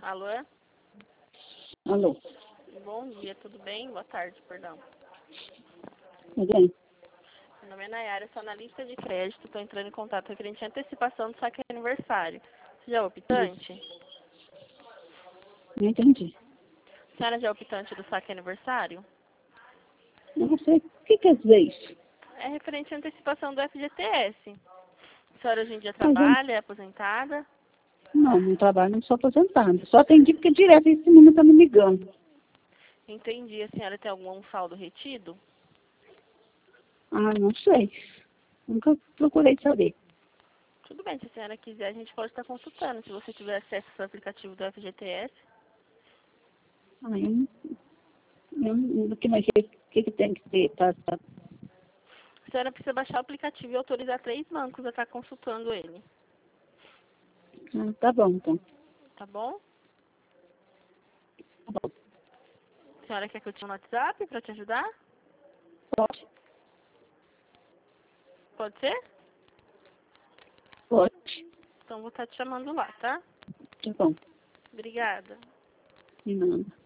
Alô? Alô, Bom dia, tudo bem? Boa tarde, perdão. tudo bem? Meu nome é Nayara, sou analista de crédito, estou entrando em contato referente à antecipação do saque aniversário. Você já é optante? Não entendi. A senhora já é optante do saque aniversário? Eu não sei. O que quer dizer isso? É referente à antecipação do FGTS. A senhora hoje em dia Mas eu trabalha, é aposentada? não trabalho, não sou aposentada. Só atendi porque direto esse menino está me ligando. Entendi. A senhora tem algum saldo retido? Ah, não sei. Nunca procurei saber. Tudo bem, se a senhora quiser, a gente pode estar consultando. Se você tiver acesso ao aplicativo do FGTS. Ah, o que tem que ter? A senhora precisa baixar o aplicativo e autorizar 3 bancos a estar consultando ele. Tá bom, então. Tá bom? Tá bom. A senhora quer que eu te chame no WhatsApp para te ajudar? Pode? Pode ser? Pode. Então vou estar te chamando lá, tá? Tá bom. Obrigada. De nada.